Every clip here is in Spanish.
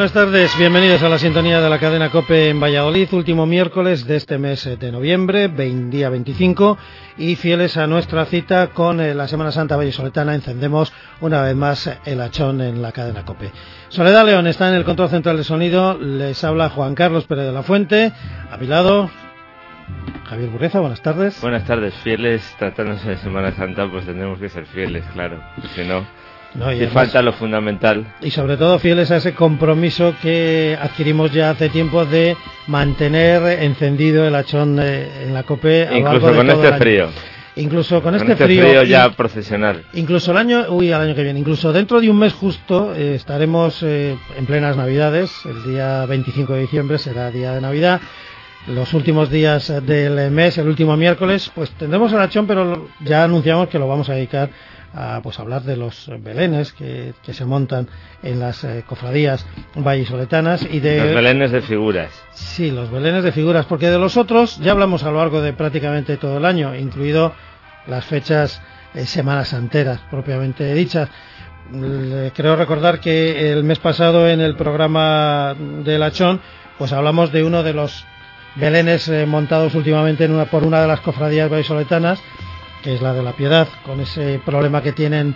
Buenas tardes, bienvenidos a la sintonía de la cadena COPE en Valladolid, último miércoles de este mes de noviembre, día 25, y fieles a nuestra cita con la Semana Santa vallisoletana, encendemos una vez más el hachón en la cadena COPE. Soledad León está en el control central de sonido, les habla Juan Carlos Pérez de la Fuente, a mi lado Javier Burreza, buenas tardes. Buenas tardes, fieles, tratándose de Semana Santa, pues tendremos que ser fieles, claro, si no... No, y falta lo fundamental. Y sobre todo fieles a ese compromiso que adquirimos ya hace tiempo de mantener encendido el hachón en la COPE. Incluso con este frío. Incluso con este frío ya procesional. Incluso al año que viene, incluso dentro de un mes justo, estaremos en plenas Navidades. El día 25 de diciembre será día de Navidad. Los últimos días del mes, el último miércoles, pues tendremos el hachón, pero ya anunciamos que lo vamos a dedicar a hablar de los belenes que se montan en las cofradías vallisoletanas y de los belenes de figuras. Sí, los belenes de figuras, porque de los otros ya hablamos a lo largo de prácticamente todo el año, incluido las fechas semanas santeras propiamente dichas. Creo recordar que el mes pasado en el programa del hachón pues hablamos de uno de los belenes montados últimamente por una de las cofradías vallisoletanas, que es la de la Piedad, con ese problema que tienen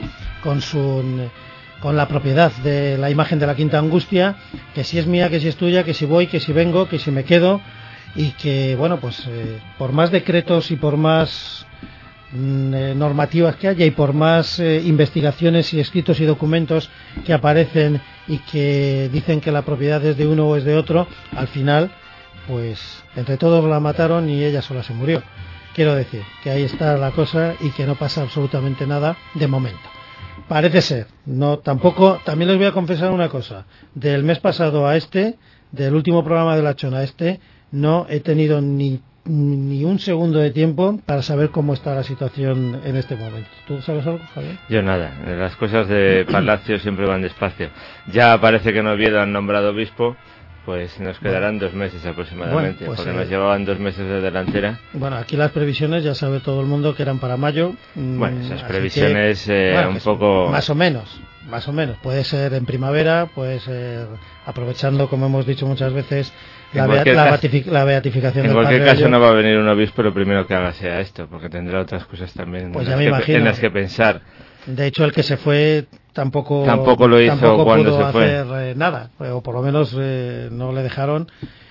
con la propiedad de la imagen de la Quinta Angustia, que si es mía, que si es tuya, que si voy, que si vengo, que si me quedo, y que, bueno, pues por más decretos y por más normativas que haya y por más investigaciones y escritos y documentos que aparecen y que dicen que la propiedad es de uno o es de otro, al final, pues entre todos la mataron y ella sola se murió. Quiero decir que ahí está la cosa y que no pasa absolutamente nada de momento. Parece ser, no tampoco. También les voy a confesar una cosa. Del mes pasado a este, del último programa de la Chona a este, no he tenido ni un segundo de tiempo para saber cómo está la situación en este momento. ¿Tú sabes algo, Javier? Yo nada. Las cosas de Palacio siempre van despacio. Ya parece que en Oviedo han nombrado obispo. Pues nos quedarán 2 meses aproximadamente, porque nos llevaban 2 meses de delantera. Bueno, aquí las previsiones ya sabe todo el mundo que eran para mayo. Bueno, esas previsiones un poco... Más o menos. Puede ser en primavera, puede ser aprovechando, como hemos dicho muchas veces, la beatificación del Padre. En cualquier caso no va a venir un obispo, lo primero que haga sea esto, porque tendrá otras cosas también pues en las que pensar. De hecho, el que se fue tampoco lo hizo cuando pudo se fue. hacer nada, o por lo menos no le dejaron,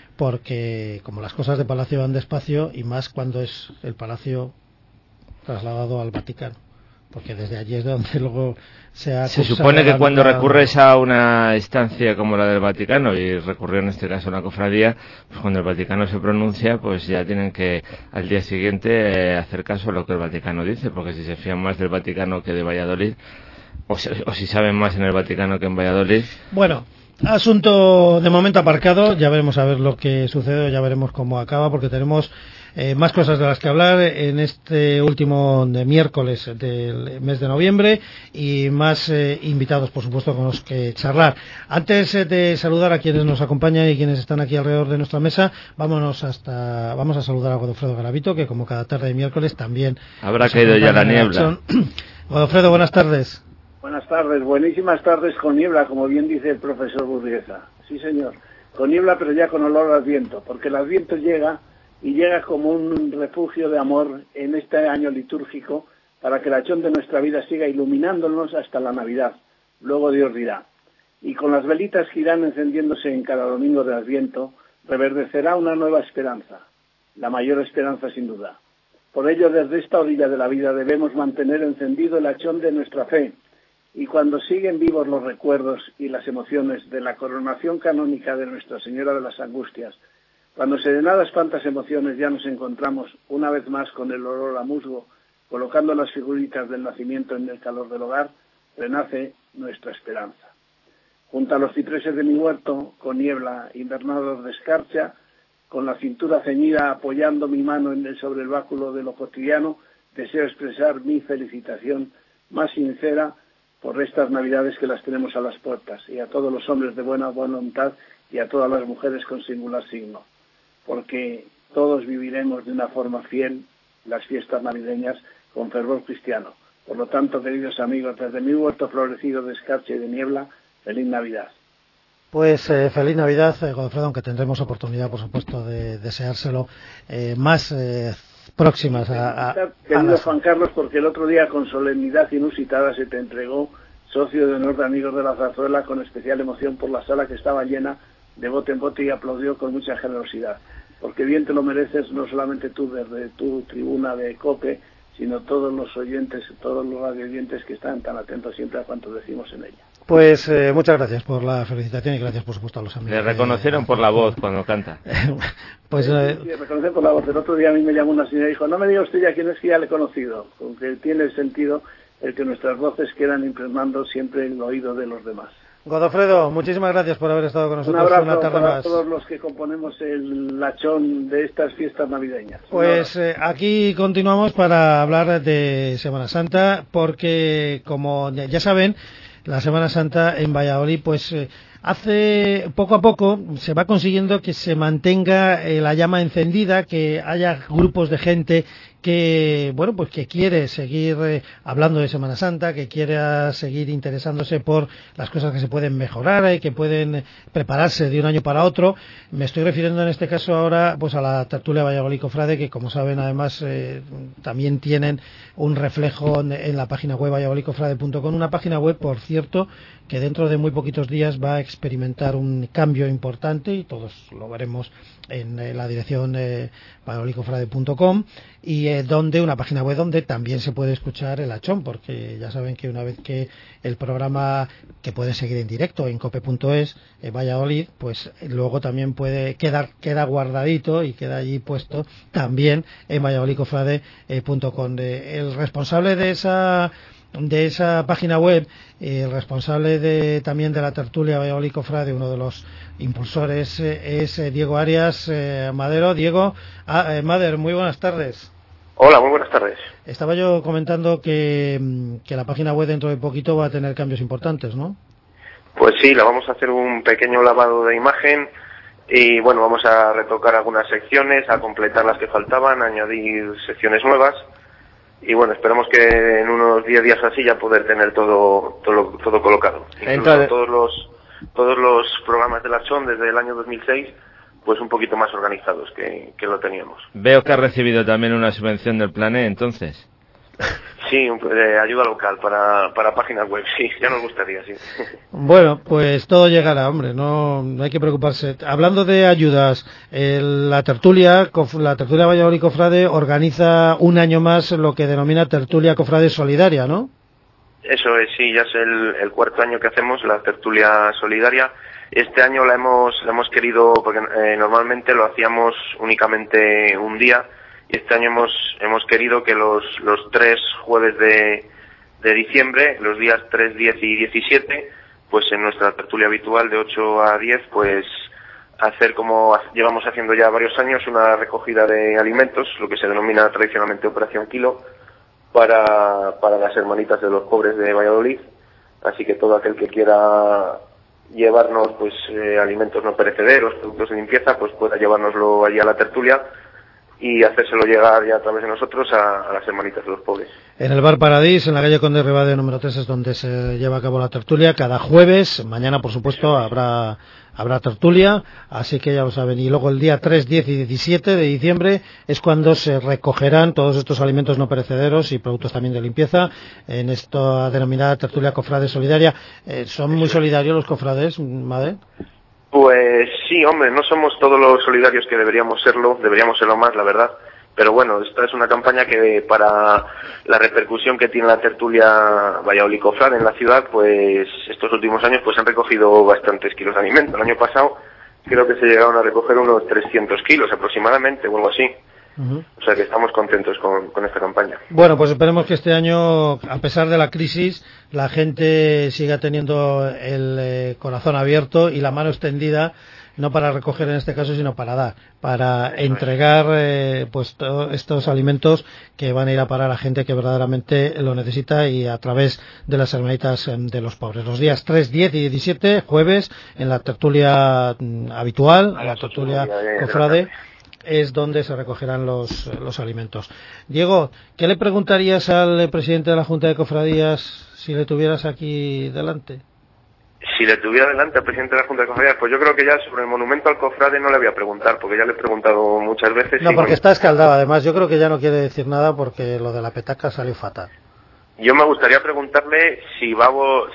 porque como las cosas de Palacio van despacio, y más cuando es el Palacio trasladado al Vaticano, porque desde allí es donde luego se supone que cuando recurres a una instancia como la del Vaticano, y recurrió en este caso a la cofradía, pues cuando el Vaticano se pronuncia, pues ya tienen que al día siguiente hacer caso a lo que el Vaticano dice, porque si se fían más del Vaticano que de Valladolid, o si saben más en el Vaticano que en Valladolid. Bueno, asunto de momento aparcado, ya veremos a ver lo que sucede, ya veremos cómo acaba, porque tenemos más cosas de las que hablar en este último miércoles del mes de noviembre y más invitados, por supuesto, con los que charlar. Antes de saludar a quienes nos acompañan y quienes están aquí alrededor de nuestra mesa, vamos a saludar a Godofredo Garavito, que como cada tarde de miércoles también habrá caído ya la niebla. Godofredo, buenas tardes. Buenas tardes, buenísimas tardes con niebla, como bien dice el profesor Burguesa. Sí, señor, con niebla, pero ya con olor al viento, porque el Adviento llega y llega como un refugio de amor en este año litúrgico para que el hachón de nuestra vida siga iluminándonos hasta la Navidad. Luego Dios dirá. Y con las velitas que irán encendiéndose en cada domingo de Adviento, reverdecerá una nueva esperanza, la mayor esperanza sin duda. Por ello, desde esta orilla de la vida debemos mantener encendido el hachón de nuestra fe, y cuando siguen vivos los recuerdos y las emociones de la coronación canónica de Nuestra Señora de las Angustias, cuando serenadas cuantas emociones ya nos encontramos una vez más con el olor a musgo, colocando las figuritas del nacimiento en el calor del hogar, renace nuestra esperanza. Junto a los cipreses de mi huerto, con niebla, invernados de escarcha, con la cintura ceñida apoyando mi mano sobre el báculo de lo cotidiano, deseo expresar mi felicitación más sincera por estas Navidades que las tenemos a las puertas, y a todos los hombres de buena voluntad y a todas las mujeres con singular signo, porque todos viviremos de una forma fiel las fiestas navideñas con fervor cristiano. Por lo tanto, queridos amigos, desde mi huerto florecido de escarcha y de niebla, feliz Navidad. Pues feliz Navidad, Godofredo, aunque tendremos oportunidad, por supuesto, de deseárselo más próximas Querido Juan Carlos, porque el otro día, con solemnidad inusitada, se te entregó socio de honor de Amigos de la Zarzuela, con especial emoción por la sala que estaba llena de bote en bote y aplaudió con mucha generosidad. Porque bien te lo mereces, no solamente tú desde tu tribuna de COPE, sino todos los oyentes, todos los radioyentes que están tan atentos siempre a cuanto decimos en ella. Pues muchas gracias por la felicitación y gracias, por supuesto, a los amigos. Le reconocieron por la voz cuando canta. Pues sí, reconocen por la voz. El otro día a mí me llamó una señora y dijo, no me diga usted ya quién es, que ya le he conocido, porque tiene sentido el que nuestras voces quedan impregnando siempre el oído de los demás. Godofredo, muchísimas gracias por haber estado con nosotros una una tarde para más. Todos los que componemos el lachón de estas fiestas navideñas. Pues aquí continuamos para hablar de Semana Santa, porque como ya saben, la Semana Santa en Valladolid, pues hace poco a poco se va consiguiendo que se mantenga la llama encendida, que haya grupos de gente que, bueno, pues que quiere seguir hablando de Semana Santa, que quiera seguir interesándose por las cosas que se pueden mejorar, que pueden prepararse de un año para otro. Me estoy refiriendo en este caso ahora pues a la tertulia Valladolid Cofrade, que como saben además también tienen un reflejo en la página web valladolidcofrade.com, una página web, por cierto, que dentro de muy poquitos días va a experimentar un cambio importante y todos lo veremos en la dirección valladolidcofrade.com, y donde una página web donde también se puede escuchar el Achón, porque ya saben que una vez que el programa, que puede seguir en directo en cope.es Valladolid, pues luego también queda guardadito y queda allí puesto también en valladolidcofrade.com. El responsable de esa página web, el responsable también de la tertulia Valladolid Cofrade, uno de los impulsores, es Diego Arias Madero. Diego, Mader, muy buenas tardes. Hola, muy buenas tardes. Estaba yo comentando que la página web dentro de poquito va a tener cambios importantes, ¿no? Pues sí, le vamos a hacer un pequeño lavado de imagen y bueno, vamos a retocar algunas secciones, a completar las que faltaban, a añadir secciones nuevas. Y bueno, esperamos que en unos 10 días así ya poder tener todo colocado. Incluso todos los programas de Lachón desde el año 2006, pues un poquito más organizados que lo teníamos. Veo que ha recibido también una subvención del Plané, entonces. Sí, ayuda local para páginas web, sí, ya nos gustaría, sí. Bueno, pues todo llegará, hombre, no hay que preocuparse. Hablando de ayudas, la tertulia Valladolid Cofrade organiza un año más lo que denomina Tertulia Cofrade Solidaria, ¿no? Eso es, sí, ya es el cuarto año que hacemos la tertulia solidaria. Este año la hemos querido, porque normalmente lo hacíamos únicamente un día, y este año hemos querido que los 3 jueves de diciembre, los días 3, 10 y 17, pues en nuestra tertulia habitual de 8 a 10, pues hacer, como llevamos haciendo ya varios años, una recogida de alimentos, lo que se denomina tradicionalmente Operación Kilo, para las hermanitas de los pobres de Valladolid. Así que todo aquel que quiera llevarnos pues alimentos no perecederos, productos de limpieza, pues pueda llevárnoslo allí a la tertulia y hacérselo llegar ya a través de nosotros a las hermanitas de los pobres. En el Bar Paradís, en la calle Conde Rivadeo número 3, es donde se lleva a cabo la tertulia cada jueves. Mañana, por supuesto, habrá tertulia, así que ya lo saben. Y luego el día 3, 10 y 17 de diciembre es cuando se recogerán todos estos alimentos no perecederos y productos también de limpieza en esta denominada tertulia Cofrade Solidaria. ¿Son muy solidarios los cofrades, Made? Pues sí, hombre, no somos todos los solidarios que deberíamos serlo más, la verdad. Pero bueno, esta es una campaña que para la repercusión que tiene la tertulia Valladolid Cofrade en la ciudad, pues estos últimos años pues han recogido bastantes kilos de alimento. El año pasado creo que se llegaron a recoger unos 300 kilos aproximadamente o algo así. Uh-huh. O sea que estamos contentos con esta campaña. Bueno, pues esperemos que este año, a pesar de la crisis, la gente siga teniendo el corazón abierto y la mano extendida, no para recoger en este caso, sino para dar, para entregar pues todos estos alimentos que van a ir a parar a gente que verdaderamente lo necesita, y a través de las hermanitas de los pobres. Los días 3, 10 y 17, jueves, en la tertulia habitual, la tertulia Cofrade, es donde se recogerán los alimentos. Diego, ¿qué le preguntarías al presidente de la Junta de Cofradías si le tuvieras aquí delante? Si le tuviera delante al presidente de la Junta de Cofradías, pues yo creo que ya sobre el monumento al cofrade no le voy a preguntar, porque ya le he preguntado muchas veces. No, porque está escaldado, además. Yo creo que ya no quiere decir nada porque lo de la petaca salió fatal. Yo me gustaría preguntarle si va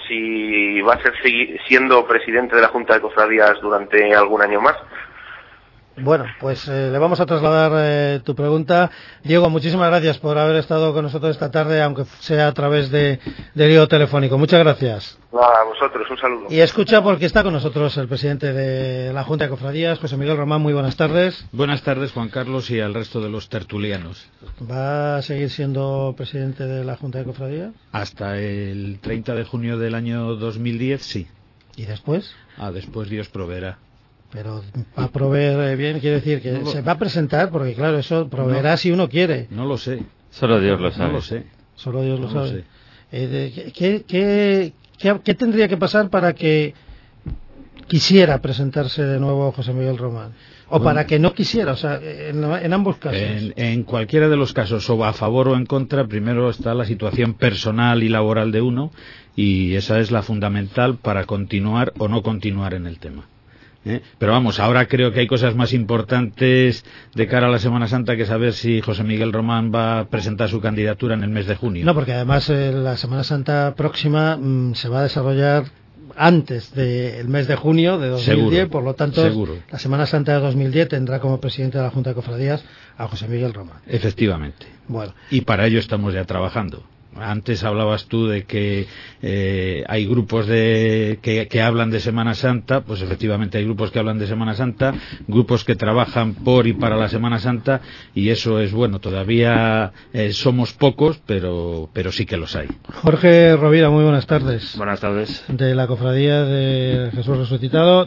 a ser siendo presidente de la Junta de Cofradías durante algún año más. Bueno, pues le vamos a trasladar tu pregunta. Diego, muchísimas gracias por haber estado con nosotros esta tarde, aunque sea a través de lío telefónico. Muchas gracias. Nada, a vosotros, un saludo. Y escucha, porque está con nosotros el presidente de la Junta de Cofradías, José Miguel Román. Muy buenas tardes. Buenas tardes, Juan Carlos, y al resto de los tertulianos. ¿Va a seguir siendo presidente de la Junta de Cofradías? Hasta el 30 de junio del año 2010, sí. ¿Y después? Después Dios proveerá. Pero va a proveer bien, quiere decir que se va a presentar, porque claro, eso proveerá si uno quiere. No lo sé. Solo Dios lo sabe. No lo sé. Solo Dios lo sabe. Sé. ¿Qué tendría que pasar para que quisiera presentarse de nuevo José Miguel Román? O para que no quisiera, o sea, en ambos casos. En cualquiera de los casos, o a favor o en contra, primero está la situación personal y laboral de uno, y esa es la fundamental para continuar o no continuar en el tema. Pero vamos, ahora creo que hay cosas más importantes de cara a la Semana Santa que saber si José Miguel Román va a presentar su candidatura en el mes de junio. No, porque además la Semana Santa próxima se va a desarrollar antes del mes de junio de 2010, seguro, por lo tanto seguro. La Semana Santa de 2010 tendrá como presidente de la Junta de Cofradías a José Miguel Román. Efectivamente. Bueno. Y para ello estamos ya trabajando. Antes hablabas tú de que hay grupos que hablan de Semana Santa. Pues efectivamente hay grupos que hablan de Semana Santa, grupos que trabajan por y para la Semana Santa, y eso es bueno. Todavía somos pocos, pero sí que los hay. Jorge Rovira, muy buenas tardes. Buenas tardes. De la Cofradía de Jesús Resucitado.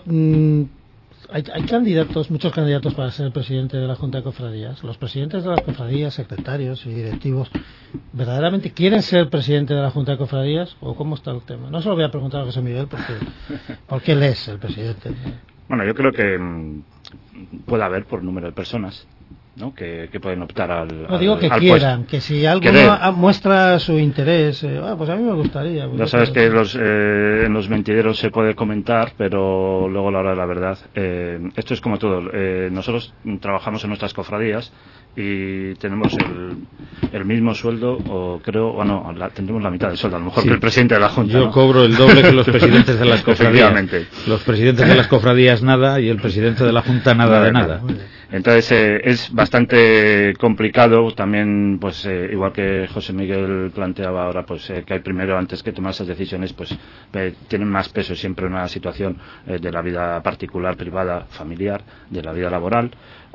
Hay candidatos, muchos candidatos para ser presidente de la Junta de Cofradías. Los presidentes de las cofradías, secretarios y directivos, ¿verdaderamente quieren ser presidente de la Junta de Cofradías? ¿O cómo está el tema? No se lo voy a preguntar a José Miguel porque él es el presidente. Bueno, yo creo que puede haber por número de personas, ¿no? que pueden optar al No digo que al quieran, puesto. que si alguno muestra su interés, pues a mí me gustaría. Ya sabes que en los mentideros se puede comentar, pero luego a la hora de la verdad, esto es como todo. Nosotros trabajamos en nuestras cofradías y tenemos el mismo sueldo, o creo, o no, tendremos la mitad del sueldo, a lo mejor, sí, que el presidente de la Junta. Yo, ¿no?, cobro el doble que los presidentes de las cofradías. Los presidentes de las cofradías nada, y el presidente de la Junta nada de nada. Entonces es bastante complicado también, pues igual que José Miguel planteaba ahora, pues que hay primero, antes que tomar esas decisiones, pues tienen más peso siempre una situación de la vida particular, privada, familiar, de la vida laboral,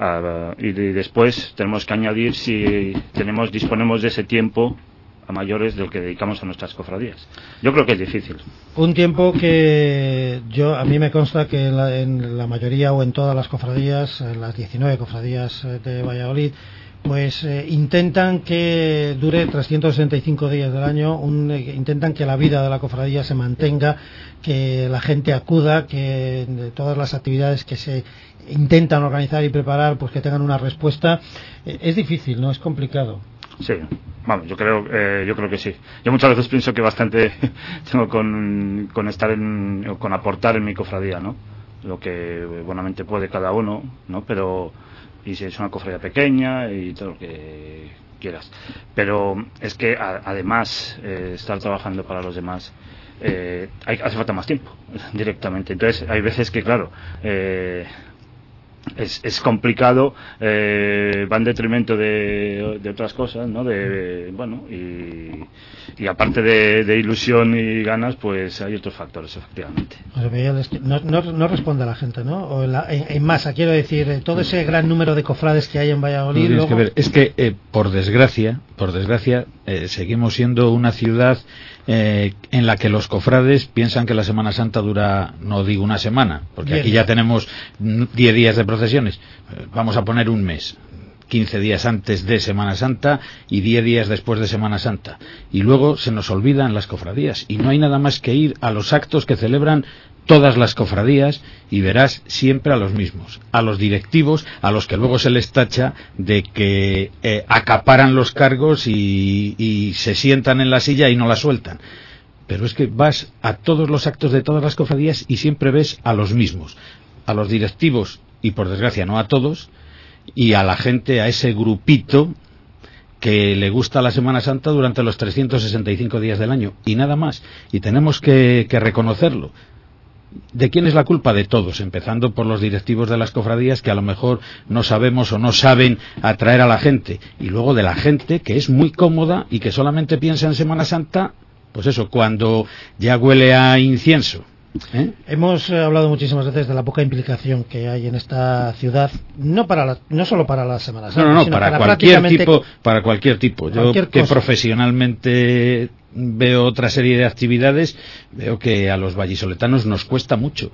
y después tenemos que añadir si disponemos de ese tiempo a mayores del que dedicamos a nuestras cofradías. Yo creo que es difícil. Un tiempo que a mí me consta que en la mayoría o en todas las cofradías, en las 19 cofradías de Valladolid, pues intentan que dure 365 días del año, intentan que la vida de la cofradía se mantenga, que la gente acuda, que de todas las actividades que se intentan organizar y preparar, pues que tengan una respuesta. Es difícil, ¿no? Es complicado. Sí, vamos, yo creo que sí. Yo muchas veces pienso que bastante tengo con aportar en mi cofradía, ¿no? Lo que buenamente puede cada uno, ¿no? Pero, y si es una cofradía pequeña y todo lo que quieras. Pero es que además estar trabajando para los demás, hace falta más tiempo directamente. Entonces hay veces que, claro, es complicado, va en detrimento de otras cosas, ¿no? Y aparte de ilusión y ganas, pues hay otros factores, efectivamente. José Miguel, es que no responde a la gente, ¿no? O en masa, quiero decir, todo ese gran número de cofrades que hay en Valladolid. Es que por desgracia, seguimos siendo una ciudad en la que los cofrades piensan que la Semana Santa dura, no digo una semana, porque aquí ya tenemos 10 días de procesiones. Vamos a poner un mes, 15 días antes de Semana Santa y 10 días después de Semana Santa, y luego se nos olvidan las cofradías, y no hay nada más que ir a los actos que celebran todas las cofradías y verás siempre a los mismos, a los directivos, a los que luego se les tacha de que acaparan los cargos y se sientan en la silla y no la sueltan. pero es que vas a todos los actos de todas las cofradías y siempre ves a los mismos, a los directivos, y por desgracia no a todos, y a la gente, a ese grupito que le gusta la Semana Santa durante los 365 días del año, y nada más, y tenemos que reconocerlo. ¿De quién es la culpa? De todos, empezando por los directivos de las cofradías, que a lo mejor no sabemos o no saben atraer a la gente, y luego de la gente que es muy cómoda y que solamente piensa en Semana Santa, pues eso, cuando ya huele a incienso. Hemos hablado muchísimas veces de la poca implicación que hay en esta ciudad, no solo para la Semana Santa, sino para cualquier tipo. Yo que profesionalmente veo otra serie de actividades, veo que a los vallisoletanos nos cuesta mucho,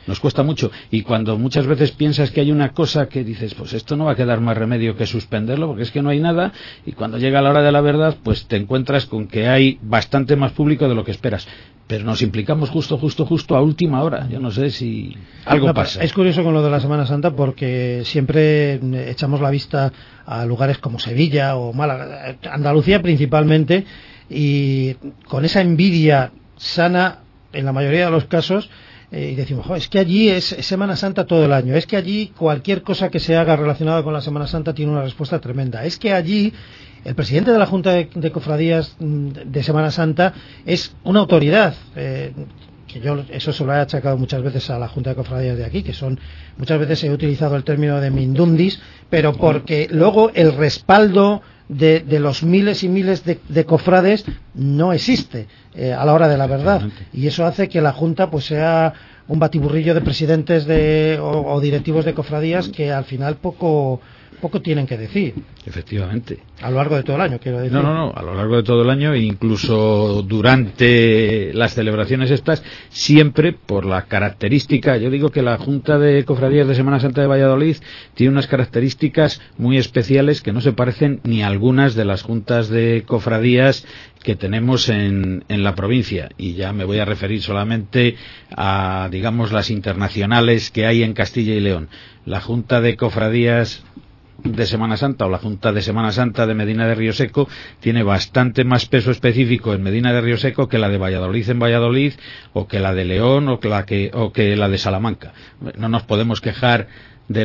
y cuando muchas veces piensas que hay una cosa que dices, pues esto no va a quedar más remedio que suspenderlo, porque es que no hay nada, y cuando llega la hora de la verdad, pues te encuentras con que hay bastante más público de lo que esperas, pero nos implicamos justo a última hora. Yo no sé si algo pasa. Es curioso con lo de la Semana Santa, porque siempre echamos la vista a lugares como Sevilla o Málaga, Andalucía principalmente, y con esa envidia sana en la mayoría de los casos, y decimos, es que allí es Semana Santa todo el año, es que allí cualquier cosa que se haga relacionada con la Semana Santa tiene una respuesta tremenda, es que allí el presidente de la Junta de Cofradías de Semana Santa es una autoridad, que yo eso se lo he achacado muchas veces a la Junta de Cofradías de aquí, que son, muchas veces he utilizado el término de mindundis, pero porque luego el respaldo de los miles y miles de cofrades no existe a la hora de la verdad, y eso hace que la Junta pues sea un batiburrillo de presidentes o directivos de cofradías que al final poco tienen que decir. Efectivamente. A lo largo de todo el año, quiero decir. No, a lo largo de todo el año, e incluso durante las celebraciones estas, siempre por la característica, yo digo que la Junta de Cofradías de Semana Santa de Valladolid tiene unas características muy especiales que no se parecen ni a algunas de las juntas de cofradías que tenemos en la provincia, y ya me voy a referir solamente a, digamos, las internacionales que hay en Castilla y León. La Junta de Cofradías de Semana Santa o la Junta de Semana Santa de Medina de Rioseco tiene bastante más peso específico en Medina de Rioseco que la de Valladolid en Valladolid, o que la de León, o que la de Salamanca. No nos podemos quejar de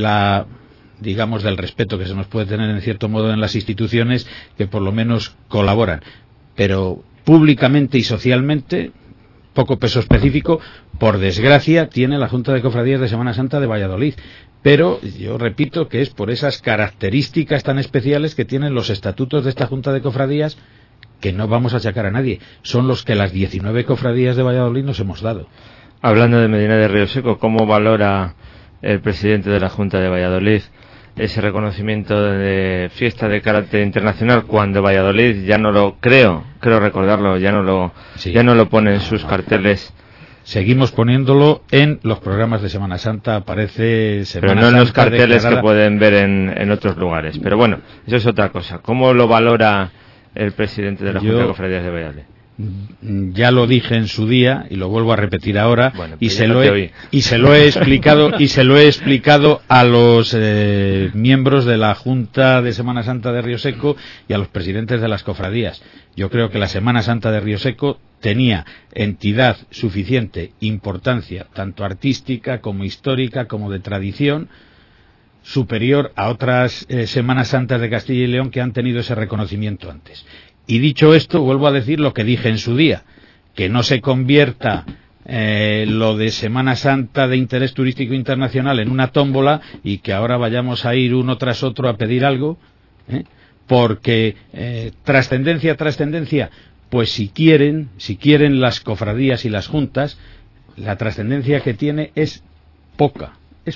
del respeto que se nos puede tener en cierto modo en las instituciones que por lo menos colaboran, pero públicamente y socialmente poco peso específico, por desgracia, tiene la Junta de Cofradías de Semana Santa de Valladolid. Pero yo repito que es por esas características tan especiales que tienen los estatutos de esta Junta de Cofradías, que no vamos a achacar a nadie. Son los que las 19 cofradías de Valladolid nos hemos dado. Hablando de Medina de Rioseco, ¿cómo valora el presidente de la Junta de Valladolid ese reconocimiento de fiesta de carácter internacional, cuando Valladolid ya no lo creo recordarlo, ya no lo pone en sus carteles? Seguimos poniéndolo en los programas de Semana Santa, aparece Semana Santa, pero no en los carteles declarada, que pueden ver en otros lugares. Pero bueno, eso es otra cosa. ¿Cómo lo valora el presidente de la Junta de Cofradías de Valladolid? Ya lo dije en su día y lo vuelvo a repetir ahora, bueno, y se lo he explicado a los miembros de la Junta de Semana Santa de Rioseco y a los presidentes de las cofradías. Yo creo que la Semana Santa de Rioseco tenía entidad suficiente, importancia tanto artística como histórica como de tradición, superior a otras Semanas Santas de Castilla y León que han tenido ese reconocimiento antes. Y dicho esto, vuelvo a decir lo que dije en su día, que no se convierta lo de Semana Santa de interés turístico internacional en una tómbola y que ahora vayamos a ir uno tras otro a pedir algo, porque trascendencia, pues si quieren las cofradías y las juntas, la trascendencia que tiene es poca.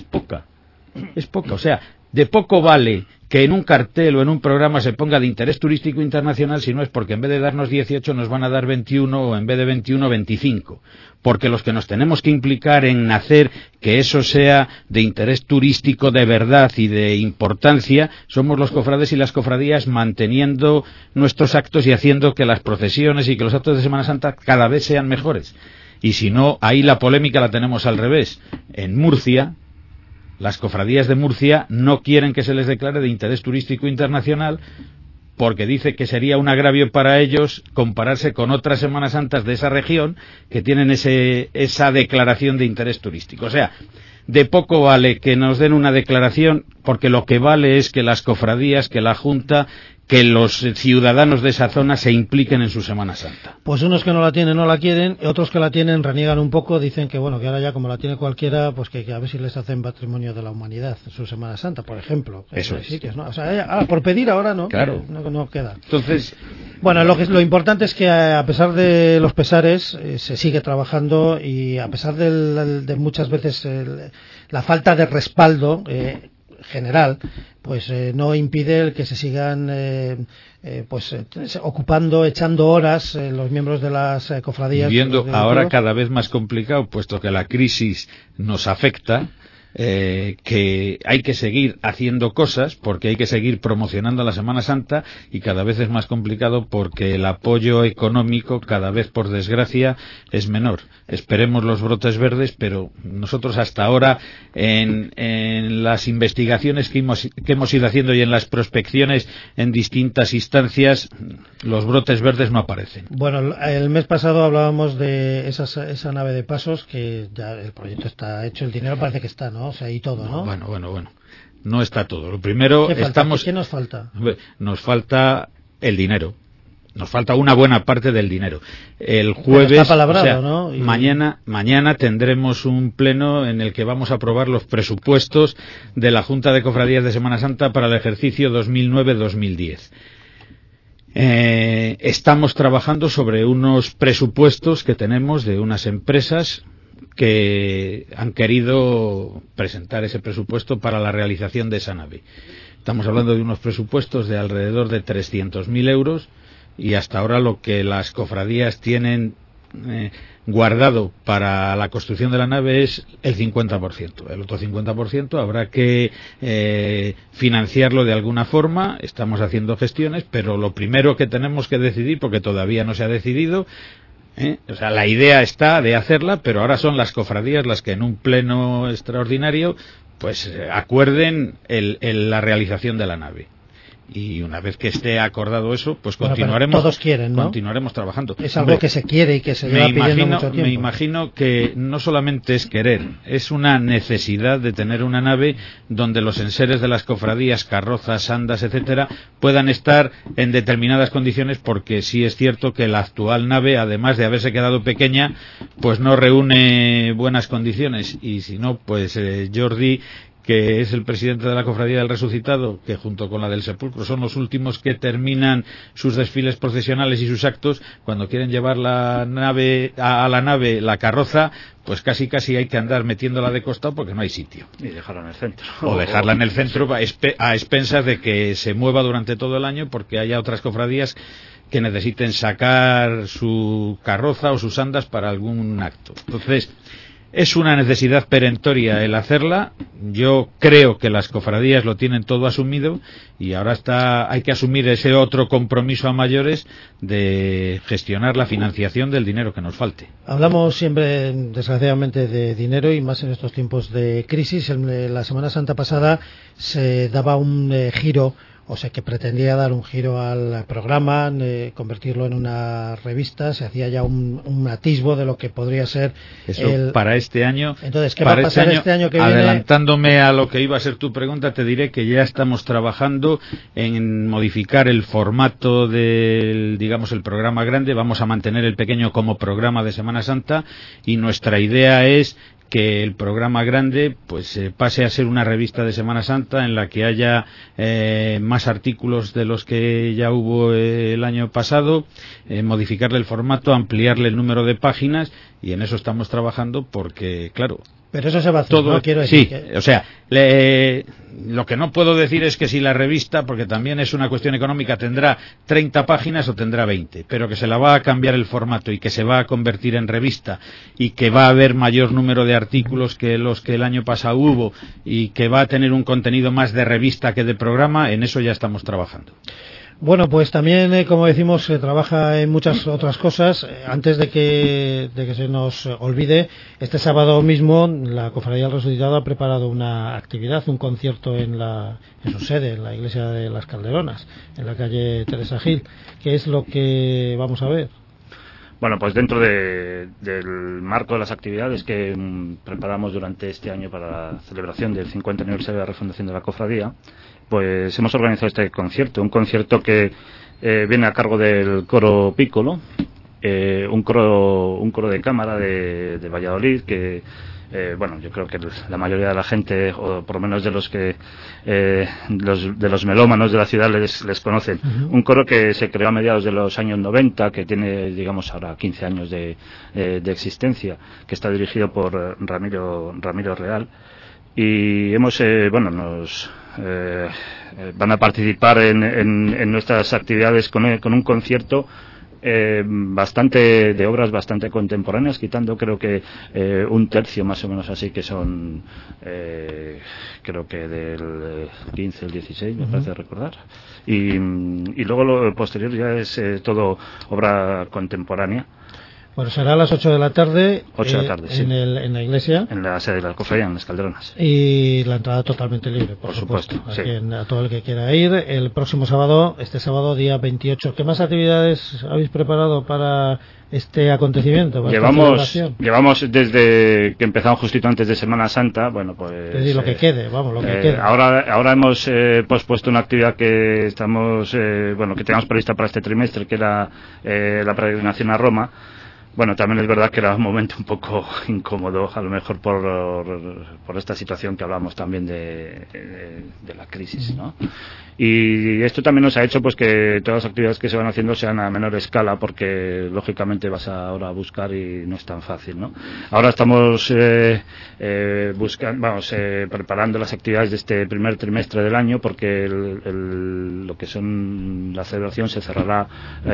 O sea, de poco vale que en un cartel o en un programa se ponga de interés turístico internacional si no es porque en vez de darnos 18 nos van a dar 21, o en vez de 21 25, porque los que nos tenemos que implicar en hacer que eso sea de interés turístico de verdad y de importancia somos los cofrades y las cofradías, manteniendo nuestros actos y haciendo que las procesiones y que los actos de Semana Santa cada vez sean mejores. Y si no, ahí la polémica la tenemos al revés. En Murcia, las cofradías de Murcia no quieren que se les declare de interés turístico internacional porque dice que sería un agravio para ellos compararse con otras Semanas Santas de esa región que tienen esa declaración de interés turístico. O sea, de poco vale que nos den una declaración, porque lo que vale es que las cofradías, que la Junta, que los ciudadanos de esa zona se impliquen en su Semana Santa. Pues unos que no la tienen no la quieren, otros que la tienen reniegan un poco, dicen que bueno, que ahora ya como la tiene cualquiera, pues que a ver si les hacen patrimonio de la humanidad en su Semana Santa, por ejemplo. Eso es. Sitios, ¿no? O sea, por pedir ahora no, claro. no queda. Entonces, bueno, lo importante es que a pesar de los pesares se sigue trabajando, y a pesar de muchas veces la falta de respaldo general, pues no impide el que se sigan ocupando, echando horas los miembros de las cofradías. Viendo ahora cada vez más complicado, puesto que la crisis nos afecta, que hay que seguir haciendo cosas, porque hay que seguir promocionando la Semana Santa, y cada vez es más complicado porque el apoyo económico cada vez, por desgracia, es menor. Esperemos los brotes verdes, pero nosotros hasta ahora en las investigaciones que hemos ido haciendo y en las prospecciones en distintas instancias, los brotes verdes no aparecen. Bueno, el mes pasado hablábamos de esa nave de pasos, que ya el proyecto está hecho, el dinero parece que está, ¿no? O sea, y todo, ¿no? Bueno. No está todo. Lo primero, ¿Qué nos falta? Nos falta el dinero. Nos falta una buena parte del dinero. El jueves, está palabrado, ¿no? Mañana tendremos un pleno en el que vamos a aprobar los presupuestos de la Junta de Cofradías de Semana Santa para el ejercicio 2009-2010. Estamos trabajando sobre unos presupuestos que tenemos de unas empresas que han querido presentar ese presupuesto para la realización de esa nave. Estamos hablando de unos presupuestos de alrededor de 300.000 euros, y hasta ahora lo que las cofradías tienen guardado para la construcción de la nave es el 50%. El otro 50% habrá que financiarlo de alguna forma. Estamos haciendo gestiones, pero lo primero que tenemos que decidir, porque todavía no se ha decidido, o sea, la idea está de hacerla, pero ahora son las cofradías las que en un pleno extraordinario pues acuerden la realización de la nave. Y una vez que esté acordado eso, pues todos quieren, ¿no? Continuaremos trabajando. Es algo que se quiere y que se lleva pidiendo mucho tiempo. Me imagino que no solamente es querer, es una necesidad de tener una nave donde los enseres de las cofradías, carrozas, andas, etcétera, puedan estar en determinadas condiciones, porque sí es cierto que la actual nave, además de haberse quedado pequeña, pues no reúne buenas condiciones. Y si no, pues Jordi, que es el presidente de la Cofradía del Resucitado, que junto con la del Sepulcro son los últimos que terminan sus desfiles procesionales y sus actos, cuando quieren llevar la nave la carroza, pues casi hay que andar metiéndola de costado porque no hay sitio. Y dejarla en el centro. O dejarla en el centro a expensas de que se mueva durante todo el año, porque haya otras cofradías que necesiten sacar su carroza o sus andas para algún acto. Entonces, es una necesidad perentoria el hacerla. Yo creo que las cofradías lo tienen todo asumido, y ahora hay que asumir ese otro compromiso a mayores de gestionar la financiación del dinero que nos falte. Hablamos siempre, desgraciadamente, de dinero, y más en estos tiempos de crisis. La Semana Santa pasada se daba un giro, o sea, que pretendía dar un giro al programa, convertirlo en una revista. Se hacía ya un atisbo de lo que podría ser eso para este año. Entonces, ¿qué va a pasar este año que viene? Adelantándome a lo que iba a ser tu pregunta, te diré que ya estamos trabajando en modificar el formato del, digamos, el programa grande. Vamos a mantener el pequeño como programa de Semana Santa, y nuestra idea es que el programa grande pues pase a ser una revista de Semana Santa en la que haya más artículos de los que ya hubo el año pasado, modificarle el formato, ampliarle el número de páginas, y en eso estamos trabajando, porque claro, pero eso se va a hacer, todo, ¿no? Quiero decir o sea, lo que no puedo decir es que si la revista, porque también es una cuestión económica, tendrá 30 páginas o tendrá 20, pero que se la va a cambiar el formato y que se va a convertir en revista, y que va a haber mayor número de artículos que los que el año pasado hubo, y que va a tener un contenido más de revista que de programa, en eso ya estamos trabajando. Bueno, pues también, como decimos, se trabaja en muchas otras cosas. Antes de que se nos olvide, este sábado mismo la Cofradía del Resucitado ha preparado una actividad, un concierto en su sede, en la iglesia de las Calderonas, en la calle Teresa Gil. ¿Qué es lo que vamos a ver? Bueno, pues dentro del marco de las actividades que preparamos durante este año para la celebración del 50 aniversario de la refundación de la cofradía, pues hemos organizado este concierto, un concierto que viene a cargo del coro Piccolo, un coro de cámara de Valladolid que bueno, yo creo que la mayoría de la gente, o por lo menos de los que de los melómanos de la ciudad les conocen. Un coro que se creó a mediados de los años 90, que tiene, digamos, ahora 15 años de existencia, que está dirigido por Ramiro Real. Y hemos, nos van a participar en nuestras actividades con un concierto bastante de obras bastante contemporáneas, quitando creo que un tercio más o menos así, que son creo que del 15 al 16 me parece recordar, y luego lo posterior ya es todo obra contemporánea. Bueno, será a las 8 de la tarde, 8 de la tarde, sí. en la iglesia. En la sede de la cofradía, en las Calderonas. Y la entrada totalmente libre, por supuesto. Sí. A todo el que quiera ir. El próximo sábado, este sábado, día 28. ¿Qué más actividades habéis preparado para este acontecimiento? Llevamos desde que empezamos justito antes de Semana Santa, bueno, pues... Es decir, lo que quede, lo que quede. Ahora hemos pospuesto una actividad que que teníamos prevista para este trimestre, que era la peregrinación a Roma. Bueno, también es verdad que era un momento un poco incómodo, a lo mejor por esta situación que hablamos también de la crisis, ¿no? Y esto también nos ha hecho pues que todas las actividades que se van haciendo sean a menor escala, porque lógicamente vas ahora a buscar y no es tan fácil, ¿no? Ahora estamos preparando las actividades de este primer trimestre del año, porque lo que son la celebración se cerrará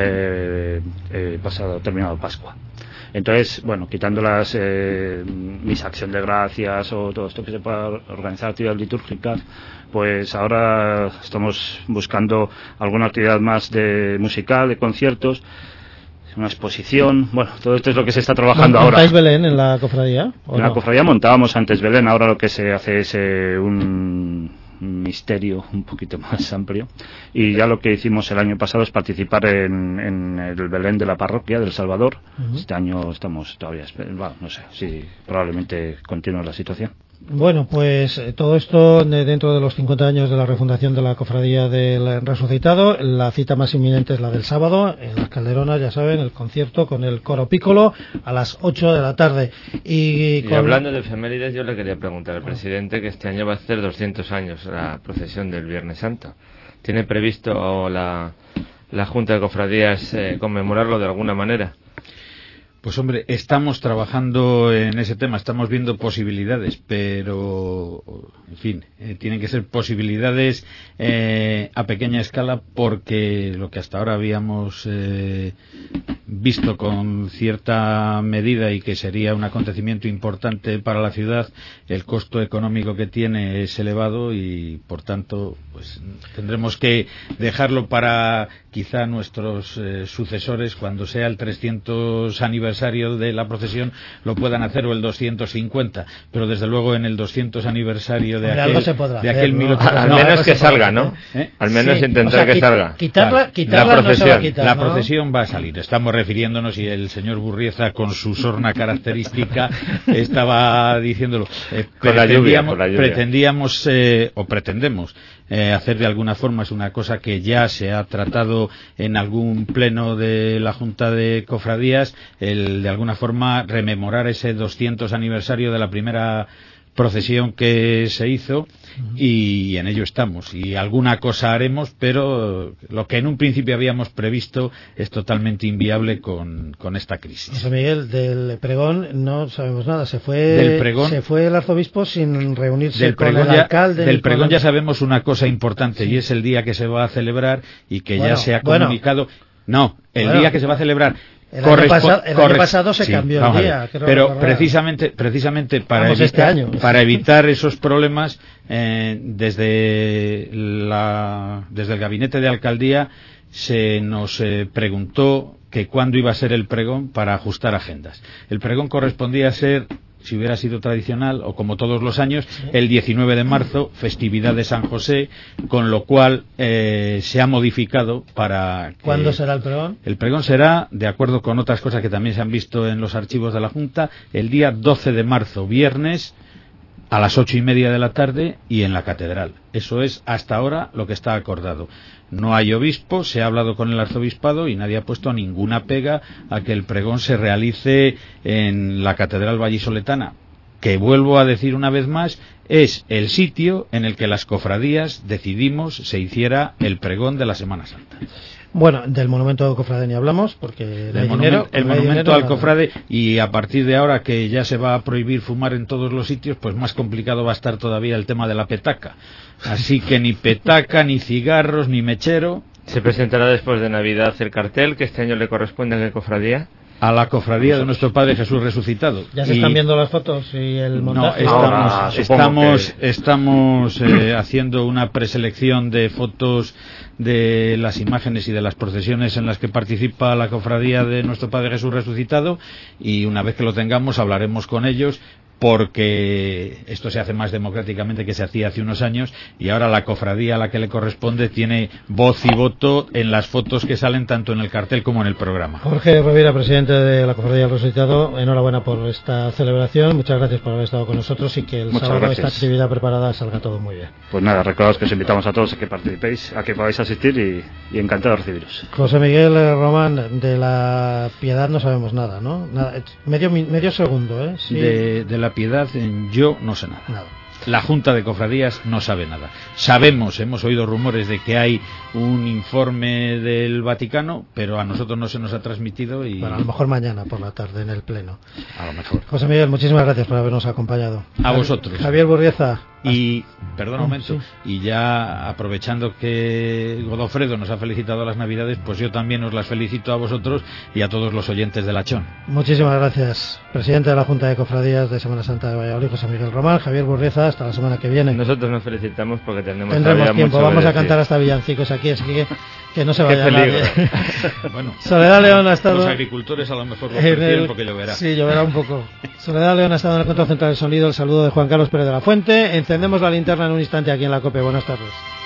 terminado Pascua. Entonces, bueno, quitando las misa acción de gracias o todo esto que se pueda organizar actividades litúrgicas, pues ahora estamos buscando alguna actividad más de musical, de conciertos, una exposición. Bueno, todo esto es lo que se está trabajando ahora. ¿Montáis Belén en la cofradía? En la cofradía montábamos antes Belén, ahora lo que se hace es un misterio un poquito más amplio, y ya lo que hicimos el año pasado es participar en el Belén de la parroquia del Salvador. Este año estamos todavía, no sé si probablemente continúe la situación. Bueno, pues todo esto dentro de los 50 años de la refundación de la Cofradía del Resucitado. La cita más inminente es la del sábado, en las Calderonas, ya saben, el concierto con el coro Piccolo a las 8 de la tarde. Y hablando de efemérides, yo le quería preguntar al presidente que este año va a hacer 200 años la procesión del Viernes Santo. ¿Tiene previsto la Junta de Cofradías conmemorarlo de alguna manera? Pues hombre, estamos trabajando en ese tema, estamos viendo posibilidades, pero, en fin, tienen que ser posibilidades a pequeña escala, porque lo que hasta ahora habíamos visto con cierta medida y que sería un acontecimiento importante para la ciudad, el costo económico que tiene es elevado y, por tanto, pues tendremos que dejarlo para quizá nuestros sucesores, cuando sea el 300 aniversario de la procesión, lo puedan hacer, o el 250, pero desde luego en el 200 aniversario de aquel 1800, al menos que salga, ¿no? Al menos intentar que salga. Quitarla la procesión. No se va a quitar, la ¿no? procesión va a salir. Estamos refiriéndonos, y el señor Burrieza, con su sorna característica, estaba diciéndolo. Pretendíamos o pretendemos hacer de alguna forma, es una cosa que ya se ha tratado en algún pleno de la Junta de Cofradías, de alguna forma rememorar ese 200 aniversario de la primera procesión que se hizo, y en ello estamos, y alguna cosa haremos, pero lo que en un principio habíamos previsto es totalmente inviable con esta crisis. José Miguel, del pregón no sabemos nada. Se fue el arzobispo sin reunirse con el alcalde. Del pregón ya sabemos una cosa importante, y es el día que se va a celebrar y que ya se ha comunicado. Día que se va a celebrar. El año pasado se cambió el día. Pero precisamente para evitar esos problemas, desde el gabinete de alcaldía se nos preguntó que cuándo iba a ser el pregón para ajustar agendas. El pregón correspondía a ser, si hubiera sido tradicional, o como todos los años, el 19 de marzo, festividad de San José, con lo cual se ha modificado para... ¿Cuándo será el pregón? El pregón será, de acuerdo con otras cosas que también se han visto en los archivos de la Junta, el día 12 de marzo, viernes, a las 8:30 de la tarde y en la catedral. Eso es hasta ahora lo que está acordado. No hay obispo, se ha hablado con el arzobispado y nadie ha puesto ninguna pega a que el pregón se realice en la catedral vallisoletana, que vuelvo a decir una vez más, es el sitio en el que las cofradías decidimos se hiciera el pregón de la Semana Santa. Bueno, del monumento al cofrade ni hablamos, porque el monumento al cofrade, y a partir de ahora que ya se va a prohibir fumar en todos los sitios, pues más complicado va a estar todavía el tema de la petaca. Así que ni petaca, ni cigarros, ni mechero. ¿Se presentará después de Navidad el cartel que este año le corresponde a qué cofradía? A la cofradía de nuestro Padre Jesús resucitado. ¿Ya se están viendo las fotos y el montaje? No, estamos haciendo una preselección de fotos de las imágenes y de las procesiones en las que participa la cofradía de nuestro Padre Jesús resucitado, y una vez que lo tengamos hablaremos con ellos, porque esto se hace más democráticamente que se hacía hace unos años, y ahora la cofradía a la que le corresponde tiene voz y voto en las fotos que salen tanto en el cartel como en el programa. Jorge Rovira, presidente de la Cofradía del Resucitado, enhorabuena por esta celebración, muchas gracias por haber estado con nosotros y que el sábado esta actividad preparada salga todo muy bien. Pues nada, recordaos que os invitamos a todos a que participéis, a que podáis asistir y encantado de recibiros. José Miguel Román, de la Piedad no sabemos nada, ¿no? Nada, medio segundo, ¿eh? Sí. De la Piedad yo no sé nada. La Junta de Cofradías no sabe nada. Sabemos, hemos oído rumores de que hay un informe del Vaticano, pero a nosotros no se nos ha transmitido y... Bueno, a lo mejor mañana por la tarde en el Pleno. A lo mejor. José Miguel, muchísimas gracias por habernos acompañado. A vosotros. Javier Burgueza. Y, perdón un momento, sí. Y ya aprovechando que Godofredo nos ha felicitado las Navidades, pues yo también os las felicito a vosotros y a todos los oyentes de La Chón. Muchísimas gracias, presidente de la Junta de Cofradías de Semana Santa de Valladolid, José Miguel Román. Javier Burgueza, hasta la semana que viene. Nosotros nos felicitamos porque tendremos tiempo, vamos a cantar hasta villancicos aquí, así que no se vaya nadie. Bueno, Soledad León ha estado... Los agricultores a lo mejor lo prefieren porque lloverá. Sí, lloverá un poco. Soledad León ha estado en el control central del sonido. El saludo de Juan Carlos Pérez de la Fuente. Encendemos la linterna en un instante aquí en la COPE. Buenas tardes.